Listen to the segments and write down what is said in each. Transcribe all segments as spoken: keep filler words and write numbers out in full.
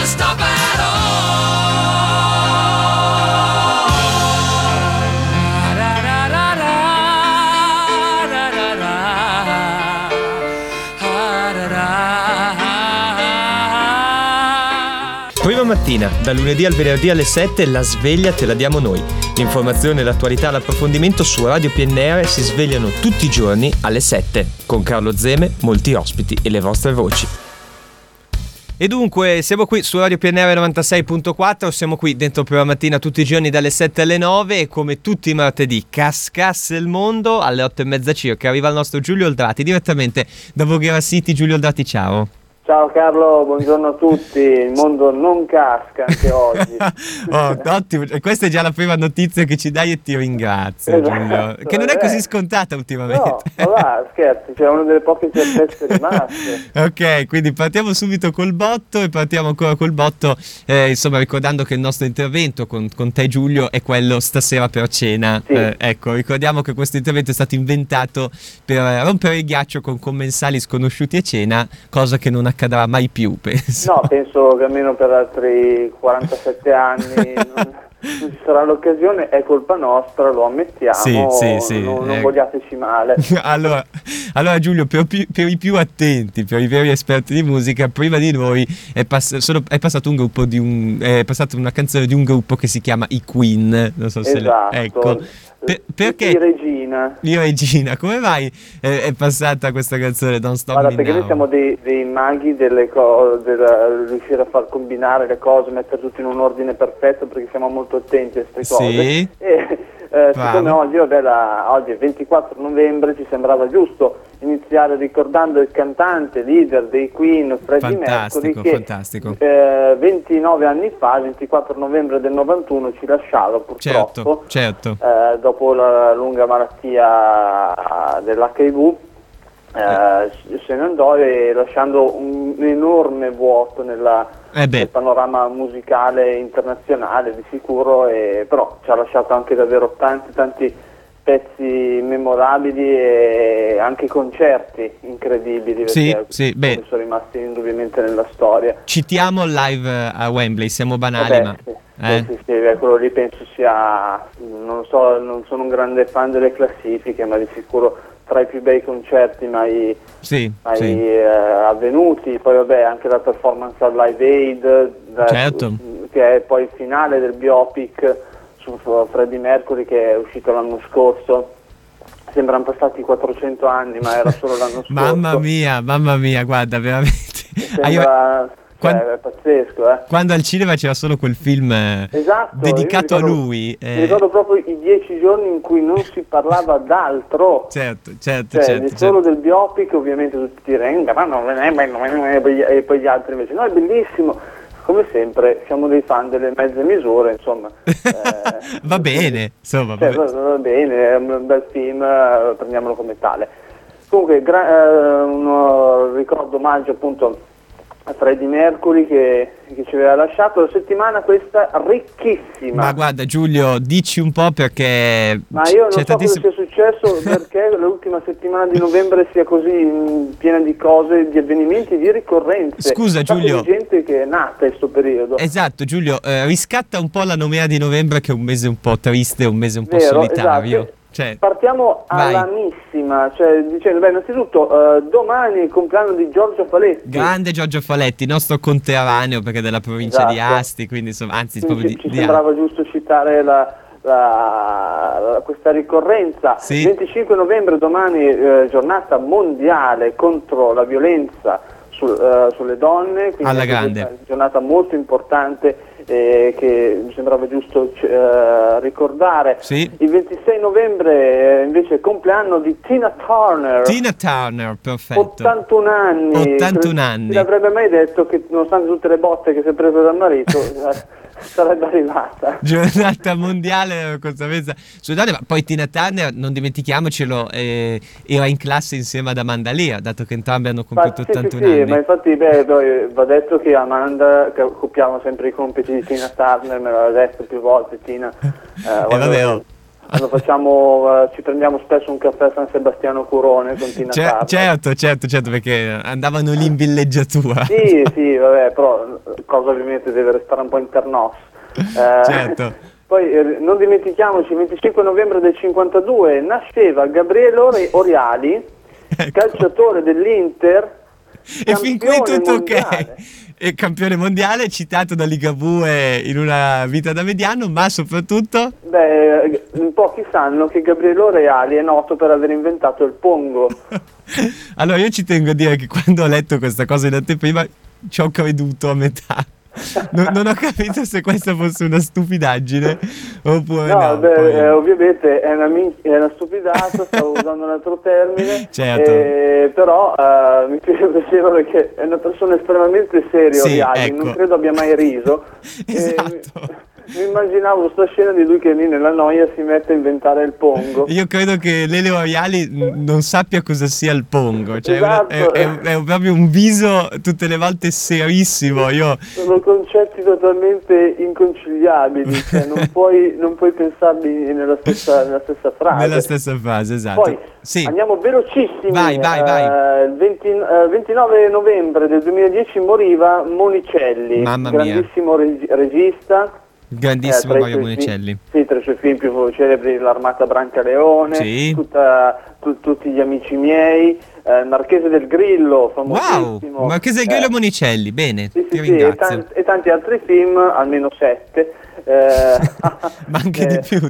stop at all. Prima mattina, da lunedì al venerdì alle sette, la sveglia te la diamo noi. L'informazione, l'attualità, l'approfondimento su Radio P N R si svegliano tutti i giorni alle sette, con Carlo Zeme, molti ospiti e le vostre voci. E dunque siamo qui su Radio P N R novantasei virgola quattro, siamo qui dentro Prima Mattina tutti i giorni dalle sette alle nove e come tutti i martedì cascasse il mondo alle otto e mezza circa arriva il nostro Giulio Oldrati direttamente da Voghera City. Giulio Oldrati, ciao. Ciao Carlo, buongiorno a tutti, il mondo non casca anche oggi. Oh, ottimo, questa è già la prima notizia che ci dai e ti ringrazio, esatto, Giulio, che non è così scontata ultimamente. No, ma va, scherzi, c'è una delle poche certezze rimaste. Ok, quindi partiamo subito col botto e partiamo ancora col botto, eh, insomma ricordando che il nostro intervento con, con te Giulio è quello stasera per cena. Sì. Eh, ecco, ricordiamo che questo intervento è stato inventato per rompere il ghiaccio con commensali sconosciuti a cena, cosa che non accadrà mai più, penso. No, penso che almeno per altri quarantasette anni non, non ci sarà l'occasione, è colpa nostra, lo ammettiamo, sì, sì, sì, non, non eh. vogliateci male. Allora, allora Giulio, per, per i più attenti, per i veri esperti di musica, prima di noi è, pass- sono, è passato un gruppo di un è passata una canzone di un gruppo che si chiama i Queen, non so se Esatto. le, ecco. Per, perché di Regina. Di Regina, come mai è, è passata questa canzone Don't Stop Guarda, Me perché Now? noi siamo dei, dei maghi delle cose, del riuscire a far combinare le cose, mettere tutto in un ordine perfetto, perché siamo molto attenti a queste cose. Sì. E eh, siccome oggi, vabbè, la, oggi è ventiquattro novembre, ci sembrava giusto iniziare ricordando il cantante leader dei Queen, Freddie Fantastico, Mercury, che fantastico. eh, ventinove anni fa, il ventiquattro novembre del novantuno, ci lasciava purtroppo, Certo, certo. eh, dopo la lunga malattia dell'H I V. Eh, se ne andò e lasciando un, un enorme vuoto nella, Eh beh. nel panorama musicale internazionale di sicuro, e, però ci ha lasciato anche davvero tanti tanti pezzi memorabili e anche concerti incredibili, Sì, perché sì, beh. sono rimasti indubbiamente nella storia. Citiamo il live a Wembley, siamo banali, Eh beh, ma... sì, eh? sì, sì, sì, beh, quello lì penso sia, non so, non sono un grande fan delle classifiche, ma di sicuro tra i più bei concerti mai, Sì, mai sì. eh, avvenuti. Poi vabbè, anche la performance al Live Aid, da- Certo. che è poi il finale del biopic su Freddie Mercury, che è uscito l'anno scorso. Sembrano passati quattrocento anni, ma era solo l'anno scorso. Mamma mia, mamma mia, guarda, veramente. Sembra, Quan- cioè, è pazzesco, eh. Quando al cinema c'era solo quel film eh, Esatto, dedicato io mi ricordo- a lui. eh, Mi ricordo proprio i dieci giorni in cui non si parlava d'altro. Certo, certo, Cioè, certo, di certo. solo del biopic, ovviamente tutti ti rendono, e poi gli altri invece, no, è bellissimo. Come sempre, siamo dei fan delle mezze misure, insomma. Eh, Va bene, insomma. cioè, vabbè. va, va bene, è un bel film, eh, prendiamolo come tale. Comunque, gra- eh, un ricordo omaggio appunto a Freddie Mercury che, che ci aveva lasciato. La settimana questa ricchissima. Ma guarda Giulio, dici un po' perché Ma io non c'è so tantissimo... cosa sia successo, perché l'ultima settimana di novembre sia così mh, piena di cose, di avvenimenti, di ricorrenze. Scusa, Un sacco Giulio. di gente che è nata in questo periodo. Esatto Giulio, eh, riscatta un po' la nomea di novembre, che è un mese un po' triste, un mese un po' Vero, solitario. esatto. Cioè, Partiamo vai. alla missima, cioè dicendo, beh, innanzitutto eh, domani è il compleanno di Giorgio Faletti. grande Giorgio Faletti, nostro conterraneo perché è della provincia di Esatto. Asti, quindi insomma, anzi Quindi proprio ci, di, ci di sembrava giusto citare la, la- la- questa ricorrenza. Sì. venticinque novembre domani, eh, giornata mondiale contro la violenza sul- eh, sulle donne, quindi Alla anche grande. questa è una giornata molto importante eh, che mi sembrava giusto eh, ricordare. Sì. Il ventisei novembre eh, invece è il compleanno di Tina Turner. Tina Turner, perfetto. ottantuno anni. ottantuno anni. Chi l'avrebbe mai detto che nonostante tutte le botte che si è preso dal marito eh, sarebbe arrivata. Giornata mondiale della consapevolezza sulle donne, ma poi Tina Turner, non dimentichiamocelo, eh, era in classe insieme ad Amanda Lear, dato che entrambi hanno compiuto Ma sì, sì, ottantuno sì, anni. ma infatti beh, poi va detto che Amanda, che occupiamo sempre i compiti di Tina Turner, me l'ha detto più volte Tina. Eh, E vabbè, oh. quando facciamo, uh, ci prendiamo spesso un caffè a San Sebastiano Curone con Tina C- Carlo. certo, certo, certo, perché andavano lì in villeggiatura. Sì, sì, vabbè, però cosa ovviamente deve restare un po' internos. Eh, Certo. Poi eh, non dimentichiamoci, il venticinque novembre del cinquantadue nasceva Gabriele Ore- Oriali, Ecco. calciatore dell'Inter, E fin qui campione tutto mondiale. ok. E campione mondiale, citato da Ligabue in Una vita da mediano, ma soprattutto... Beh, in pochi sanno che Gabriele Oriali è noto per aver inventato il pongo. Allora io ci tengo a dire che quando ho letto questa cosa in anteprima ci ho creduto a metà. Non, non ho capito se questa fosse una stupidaggine oppure no. No, beh, poi- eh, ovviamente è una, min- è una stupidata, stavo usando un altro termine, Certo. eh, però eh, mi piaceva perché è una persona estremamente seria, Sì, Oriali, ecco. non credo abbia mai riso. Esatto. E mi, mi immaginavo questa scena di lui che lì nella noia si mette a inventare il pongo. Io credo che Lele Oriali n- non sappia cosa sia il pongo, cioè Esatto. è, è- è proprio un viso tutte le volte serissimo. Io Sono concetti totalmente inconciliabili, cioè non puoi, non puoi pensarli nella stessa, nella stessa frase. nella stessa frase, esatto. Poi Sì. andiamo velocissimi. Vai, vai, vai. Eh, il venti eh, ventinove novembre del duemiladieci moriva Monicelli, Mamma mia. grandissimo regi- regista. Grandissimo eh, tra i Mario suoi Monicelli. fi- sì, tra i suoi film più celebri l'Armata Brancaleone, Sì. tutta- tu- tutti gli amici miei, eh, il Marchese del Grillo, Wow, famosissimo. Marchese del Eh, Grillo Monicelli, bene, sì, ti sì, sì, e, ringrazio. tan- e tanti altri film, almeno sette. eh, Ma anche di eh, più.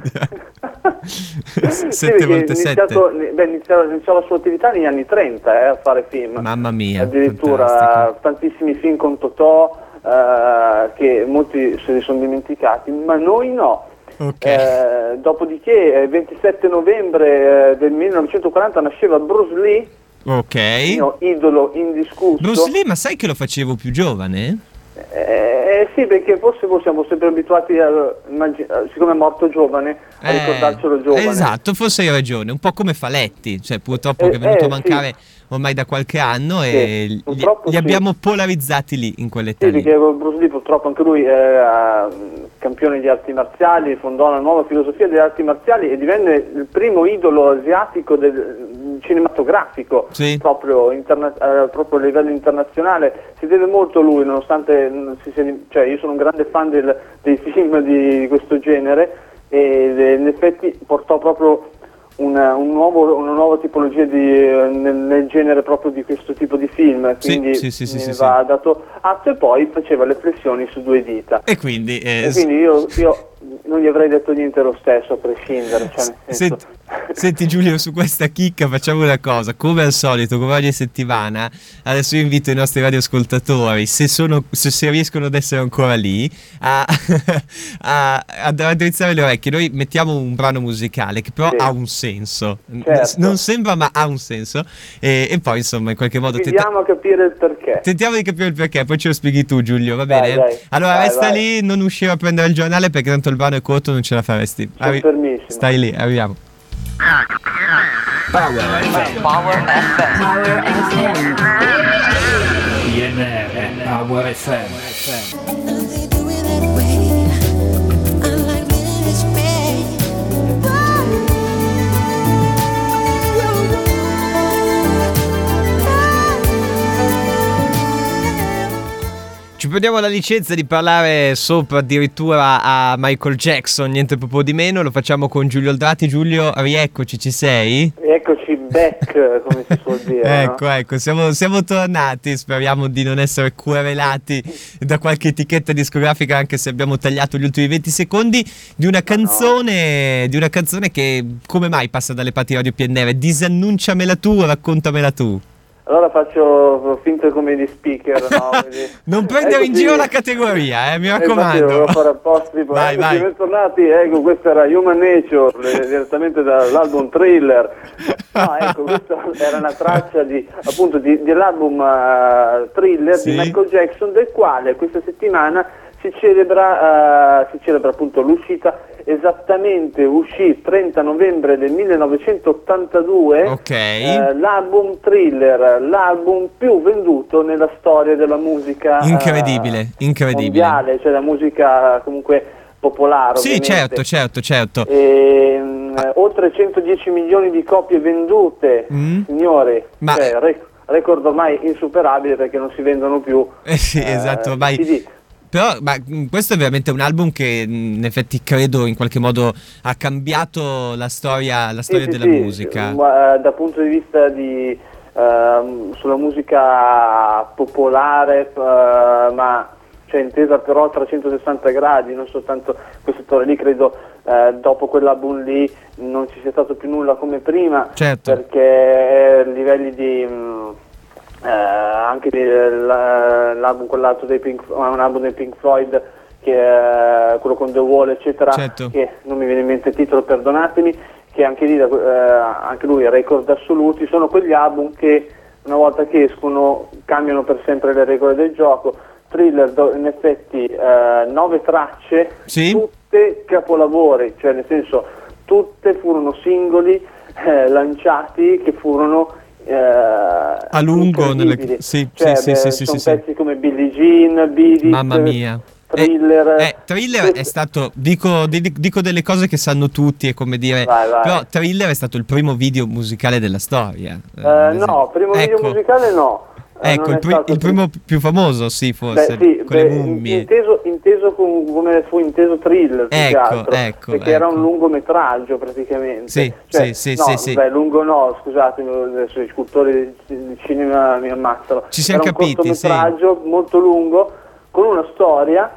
sì, Sette perché volte ha sette. iniziato, beh, iniziò, iniziò la sua attività negli anni trenta eh, a fare film. Mamma mia, Addirittura fantastico. tantissimi film con Totò eh, che molti se li sono dimenticati, ma noi no. Ok. Eh, dopodiché, il ventisette novembre eh, del millenovecentoquaranta nasceva Bruce Lee, Ok. mio idolo indiscusso. Bruce Lee, ma sai che lo facevo più giovane? Eh, sì, perché forse voi siamo sempre abituati, a, immagin- siccome è morto giovane, a Eh, ricordarcelo giovane. Esatto, forse hai ragione, un po' come Faletti, cioè purtroppo Eh, che è venuto eh, a mancare sì. ormai da qualche anno Sì, e li, purtroppo li sì. abbiamo polarizzati lì, in quell'età Sì, lì. perché Bruce Lee purtroppo anche lui è uh, campione di arti marziali, fondò una nuova filosofia delle arti marziali e divenne il primo idolo asiatico del, cinematografico, Sì. proprio, interna- eh, proprio a livello internazionale. Si deve molto a lui, nonostante non si sia- cioè, io sono un grande fan del- dei film di, di questo genere e in effetti portò proprio una, un nuovo, una nuova tipologia di, eh, nel, nel genere proprio di questo tipo di film, Sì, quindi sì, sì, sì, ne sì, va dato atto e poi faceva le flessioni su due dita. E quindi, eh, E quindi io, io non gli avrei detto niente lo stesso, a prescindere. Cioè, nel senso... Senti, senti Giulio, su questa chicca facciamo una cosa, come al solito, come ogni settimana, adesso io invito i nostri radioascoltatori, se, sono, se, se riescono ad essere ancora lì, a, a, a raddrizzare le orecchie. Noi mettiamo un brano musicale che però Sì. ha un senso, N- Certo. non sembra ma ha un senso, e, e poi insomma in qualche modo tenta- Vediamo a capire il perché. tentiamo di capire il perché, poi ce lo spieghi tu Giulio, va Dai, bene? dai. Allora Vai, resta vai. lì, non uscire a prendere il giornale perché tanto il brano è corto, non ce la faresti. Sono fermissimo. Stai lì, arriviamo. Power F M. Power F M. Power F M. I N R Power F M. They do it that way. I like when it's Ci prendiamo la licenza di parlare sopra addirittura a Michael Jackson, niente proprio di meno, lo facciamo con Giulio Aldrati. Giulio, rieccoci, ci sei? Eccoci back, come si suol dire. Ecco, no? ecco, siamo, siamo tornati, speriamo di non essere querelati da qualche etichetta discografica, anche se abbiamo tagliato gli ultimi venti secondi di una canzone, di una canzone che come mai passa dalle parti Radio P N R? Disannunciamela tu, raccontamela tu. Allora faccio finta come di speaker, no? Quindi- Non prendere in Eccoci. giro la categoria, eh, mi Eh, infatti raccomando. dovevo fare apposta, tipo, Vai, eccoci, vai. bentornati, ecco, questa era Human Nature, le- direttamente dall'album Thriller. No, ecco, questa era una traccia di, appunto, di- dell'album eh, Thriller Sì. di Michael Jackson, del quale questa settimana si celebra, eh, si celebra appunto l'uscita. Esattamente uscì il trenta novembre del millenovecentottantadue, Ok. eh, l'album Thriller, l'album più venduto nella storia della musica eh, Incredibile, incredibile. mondiale, cioè la musica comunque popolare. Sì, ovviamente. certo, certo, certo. E, mh, oltre centodieci milioni di copie vendute, Mm. signori, Ma- cioè, rec- record ormai insuperabile perché non si vendono più Eh sì, eh, esatto, ormai. C D. Però ma, mh, questo è veramente un album che mh, in effetti credo in qualche modo ha cambiato la storia, la Sì, storia sì, della sì, musica. ma, eh, dal punto di vista di ehm, sulla musica popolare, eh, ma cioè intesa però a trecentosessanta gradi, non soltanto quel settore lì. Credo eh, dopo quell'album lì non ci sia stato più nulla come prima, Certo. perché eh, livelli di mh, eh, anche di, la- l'album quell'altro dei Pink, un album dei Pink Floyd, che è quello con The Wall eccetera, Certo. che non mi viene in mente il titolo, perdonatemi, che anche lì, eh, anche lui record assoluti. Sono quegli album che una volta che escono cambiano per sempre le regole del gioco. Thriller, do- in effetti eh, nove tracce, Sì. tutte capolavori, cioè nel senso tutte furono singoli eh, lanciati che furono eh, A lungo nelle- incredibili. sì, Cioè, sì, sì, beh, sì, sì, sono sì, sì. pezzi come Billie Jean, Beat It, Mamma mia. Thriller. Eh, eh, Thriller è stato, dico, di- dico delle cose che sanno tutti, è come dire, Vai, vai. però Thriller è stato il primo video musicale della storia. Eh, ad esempio. no, primo video Ecco. musicale no. Eh, Ecco, non il, è pri- stato il primo più famoso, sì, forse, Beh, sì, con le beh, mummie. inteso, inteso com- come fu inteso Thriller, più che Ecco, altro, ecco, perché era ecco. un lungometraggio praticamente. Sì, Cioè, sì, sì, no, sì, sì. beh, lungo no, scusatemi, adesso i scultori di, di cinema mi ammazzano. Ci siamo era capiti, un cortometraggio molto lungo, con una storia,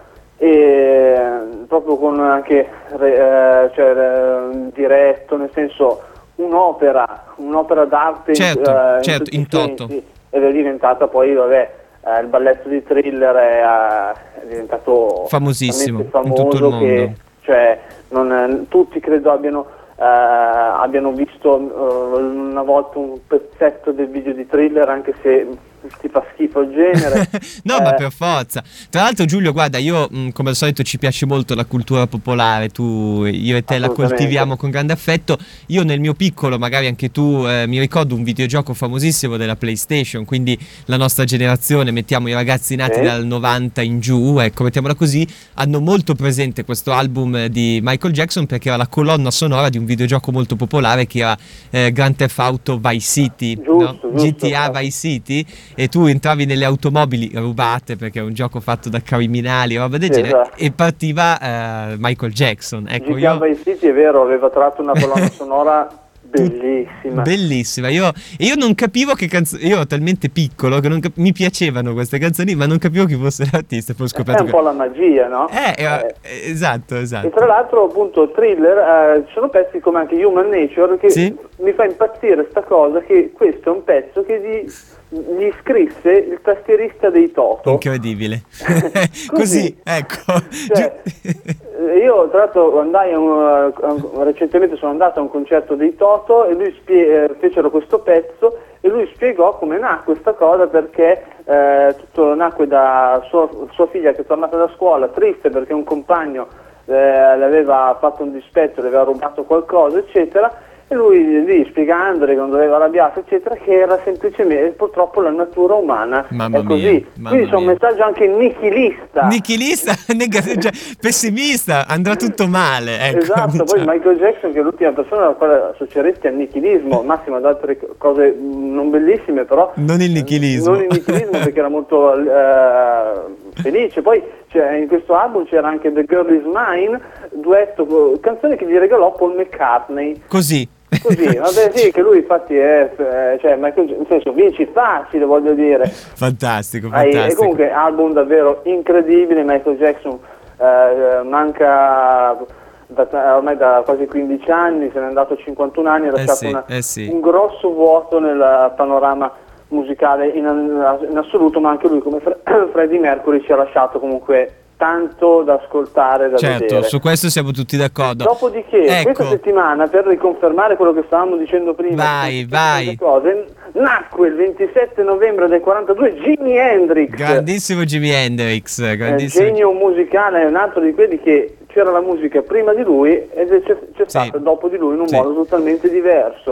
e proprio con anche re- eh, cioè, eh, diretto, nel senso un'opera, un'opera d'arte in- Certo, eh, in, certo, tutti in i toto. sensi. Ed è diventata poi, vabbè, eh, il balletto di Thriller è, eh, è diventato Famosissimo, talmente in tutto il famoso che mondo. cioè, non, tutti credo abbiano, eh, abbiano visto eh, una volta un pezzetto del video di Thriller, anche se ti fa schifo il genere. No, ma Eh, per forza. Tra l'altro, Giulio, guarda, io mh, come al solito ci piace molto la cultura popolare, tu, io e te la Assolutamente. coltiviamo con grande affetto. Io nel mio piccolo, magari anche tu, eh, mi ricordo un videogioco famosissimo della PlayStation, quindi la nostra generazione, mettiamo i ragazzi nati Sì. dal novanta in giù, ecco, mettiamola così, hanno molto presente questo album di Michael Jackson perché era la colonna sonora di un videogioco molto popolare che era eh, Grand Theft Auto Vice City, Giusto, no? giusto. G T A Vice City, e tu entravi nelle automobili rubate perché è un gioco fatto da criminali, roba del Sì, genere, esatto. e partiva eh, Michael Jackson. Ecco, G T A io Vice City, è vero, aveva tratto una colonna sonora bellissima. bellissima. Io, e io non capivo che canzoni. Io ero talmente piccolo che non cap- mi piacevano queste canzoni, ma non capivo chi fosse l'artista. Poi ho È scoperto un che. po' la magia, no? Eh, era- Eh, eh, esatto, esatto. E tra l'altro, appunto, Thriller, eh, ci sono pezzi come anche Human Nature che Sì. mi fa impazzire sta cosa, che questo è un pezzo che gli, gli scrisse il tastierista dei Toto. Incredibile. Così, ecco. Cioè, eh, io tra l'altro andai a un, a un- recentemente sono andato a un concerto dei Toto e lui spie- eh, fecero questo pezzo e lui spiegò come nacque questa cosa, perché eh, tutto nacque da sua, sua figgia che è tornata da scuola triste perché un compagno eh, le aveva fatto un dispetto, le aveva rubato qualcosa eccetera, e lui lì spiegandole che non doveva arrabbiarsi eccetera, che era semplicemente purtroppo la natura umana Mamma è così. mia, mamma Quindi c'è un mia. messaggio anche nichilista. Nichilista, neg- cioè, pessimista, andrà tutto male. Ecco, Esatto, poi diciamo. Michael Jackson, che è l'ultima persona alla quale associeresti al nichilismo, massimo ad altre co- cose mh, non bellissime, però Non il nichilismo. non il nichilismo perché era molto eh, felice. Poi c'è- in questo album c'era anche The Girl Is Mine, duetto, co- canzone che gli regalò Paul McCartney. Così. Così, vabbè sì, che lui infatti è, eh, cioè Michael, nel senso, vinci facile, voglio dire. Fantastico, Hai- e fantastico. comunque album davvero incredibile. Michael Jackson eh, manca da, ormai da quasi quindici anni, se n'è andato a cinquantuno anni, ha Eh lasciato sì, una- eh sì. un grosso vuoto nel panorama musicale in, in assoluto, ma anche lui come Fre- Freddie Mercury ci ha lasciato comunque tanto da ascoltare, da Certo, vedere. su questo siamo tutti d'accordo. Dopodiché, Ecco. questa settimana, per riconfermare quello che stavamo dicendo prima, Vai, tutte vai. queste cose, nacque il ventisette novembre del quarantadue Jimi Hendrix, Grandissimo Jimi Hendrix, eh, grandissimo. genio musicale, è un altro di quelli che c'era la musica prima di lui ed è- c'è, c'è Sì. stata dopo di lui in un Sì. modo totalmente diverso.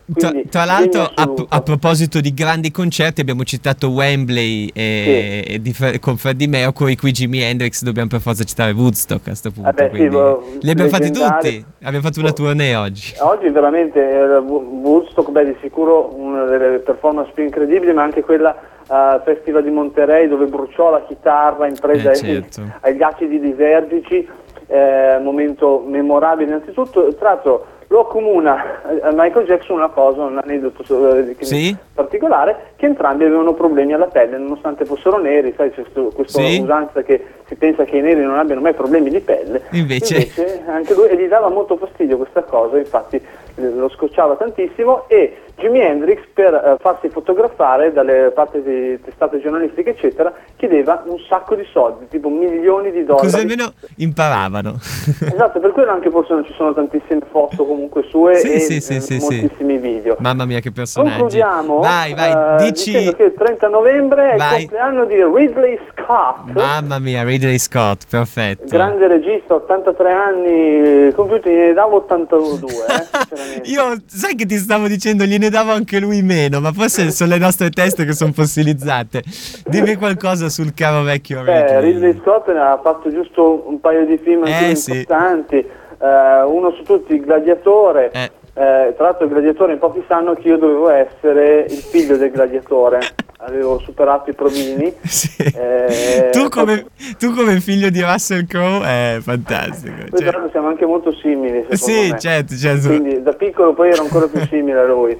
Tra, Quindi, tra l'altro, genio a, assoluto. a proposito di grandi concerti, abbiamo citato Wembley e, e di, Fre- con Freddie Mercury, qui Jimi Hendrix, dobbiamo per forza citare Woodstock a questo punto. Vabbè, sì, quindi boh, li abbiamo fatti leggendari. tutti, abbiamo fatto una tournée oggi. Oggi veramente eh, Woodstock, beh, di sicuro una delle performance più incredibili, ma anche quella al Festival di Monterey, dove bruciò la chitarra in presa Eh, ai, certo. agli acidi lisergici, eh, momento memorabile innanzitutto. Tra l'altro lo accomuna a Michael Jackson una cosa, un aneddoto eh, Sì? particolare, che entrambi avevano problemi alla pelle, nonostante fossero neri. Sai, c'è sto- questa Sì? usanza che si pensa che i neri non abbiano mai problemi di pelle. Invece- Invece anche lui, e gli dava molto fastidio questa cosa, infatti eh, lo scocciava tantissimo. E Jimi Hendrix, per eh, farsi fotografare dalle parti di testate giornalistiche eccetera, chiedeva un sacco di soldi, tipo milioni di dollari. Così almeno imparavano. Esatto, per quello anche forse non ci sono tantissime foto comunque sue Sì, e sì, sì, eh, sì, sì. moltissimi video. Mamma mia, che personaggi. Concludiamo Vai, vai, eh, dici. dicendo che il trenta novembre è Vai. il compleanno di Ridley Scott, Mamma mia, Ridley Scott, perfetto. grande regista, ottantatré anni compiuti, ne davo ottantadue, eh, sinceramente. Io, sai che ti stavo dicendo, gliene davo anche lui meno, ma forse sono le nostre teste che sono fossilizzate. Dimmi qualcosa sul caro vecchio Beh, Ridley. Ridley Scott ne ha fatto giusto un paio di film anche Eh, sì. importanti, eh, uno su tutti, Il Gladiatore. Eh. Eh, tra l'altro Il Gladiatore, in pochi sanno che io dovevo essere il figlio del Gladiatore, avevo superato i provini. Sì. Eh, tu, come, tu come figlio di Russell Crowe è fantastico. Poi cioè- tra l'altro siamo anche molto simili, secondo sì, me. certo, certo. Quindi da piccolo poi ero ancora più simile a lui.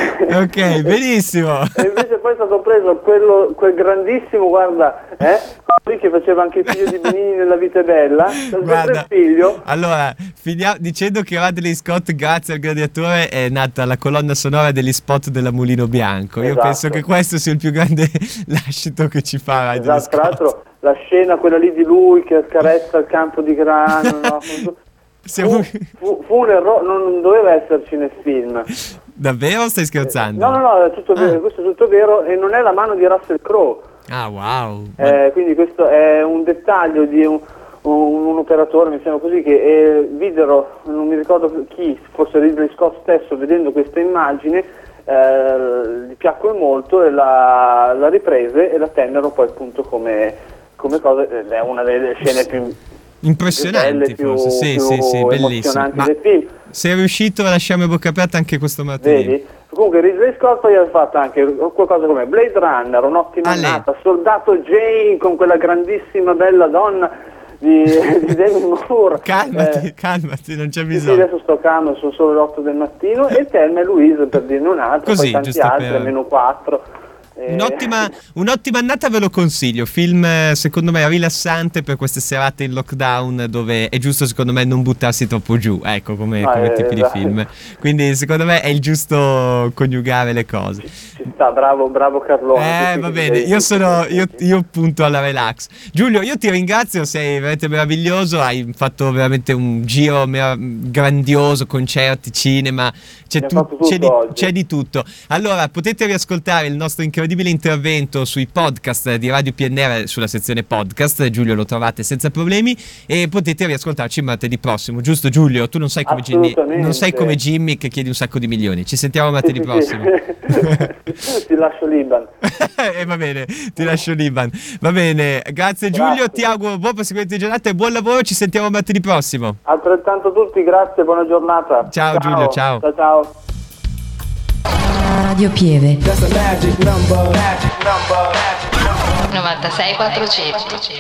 Ok, benissimo. E invece poi è stato preso quello, quel grandissimo, guarda, eh, lui che faceva anche il figlio di Benini nella Vita è Bella, il Guarda, figlio. allora, finiamo dicendo che Ridley Scott, grazie al Gladiatore, è nata la colonna sonora degli spot della Mulino Bianco. Io Esatto. penso che questo sia il più grande lascito che ci fa Ridley Esatto, tra Scott. l'altro la scena quella lì di lui che accarezza il campo di grano, no? Siamo- fu, fu, fu un errore, non, non doveva esserci nel film. Davvero o stai scherzando? No, no, no, è tutto vero, Ah. questo è tutto vero, e non è la mano di Russell Crowe. Ah, wow. Ma- Eh, quindi questo è un dettaglio di un, un, un operatore, mi sembra così, che eh, videro, non mi ricordo chi, forse Ridley Scott stesso, vedendo questa immagine, eh, gli piacque molto e la, la riprese e la tennero poi appunto come, come cosa, ed è una delle scene più Impressionanti, più belle, più, forse. Sì, più sì, sì, bellissimo. emozionanti Ma del film. sei riuscito a lasciarmi a bocca aperta anche questo martedì. Vedi? Comunque Ridley Scott poi ha fatto anche qualcosa come Blade Runner, un'ottima Ah, lei. annata, Soldato Jane con quella grandissima bella donna di, di Demi Moore. Calmati, Eh, calmati, non c'è sì, sì, bisogno. adesso sto calmo, sono solo le otto del mattino, e Thelma e Louise, per dirne un'altra, Così, poi tanti giusto altri, per- almeno quattro. Eh, Un'ottima, un'ottima annata, ve lo consiglio. Film eh, secondo me rilassante per queste serate in lockdown, dove è giusto secondo me non buttarsi troppo giù, ecco, come, Ah, come eh, tipi esatto. di film. Quindi secondo me è il giusto coniugare le cose. Ci sta, bravo, bravo Carlone. Eh, Sì, va sì, bene, sì, io sì, sono sì, io, sì. io punto alla relax. Giulio, io ti ringrazio, sei veramente meraviglioso, hai fatto veramente un giro merav- grandioso, concerti, cinema, c'è, Ne ho tu- fatto tutto c'è, di, oggi. c'è di tutto. Allora, potete riascoltare il nostro incredibile intervento sui podcast di Radio P N R sulla sezione podcast, Giulio lo trovate senza problemi, e potete riascoltarci martedì prossimo, giusto Giulio? Tu non sei come Jimmy, Assolutamente. non sei come Jimmy che chiedi un sacco di milioni. Ci sentiamo Sì, martedì sì, prossimo. sì. Ti lascio l'Iban. E va bene, ti lascio l'Iban. Va bene, grazie Giulio, Grazie. ti auguro buon proseguimento di giornata e buon lavoro, ci sentiamo martedì prossimo. Altrettanto a tutti, grazie, buona giornata. Ciao, Giulio, ciao. Ciao ciao. Radio Pieve. novantasei quattrocento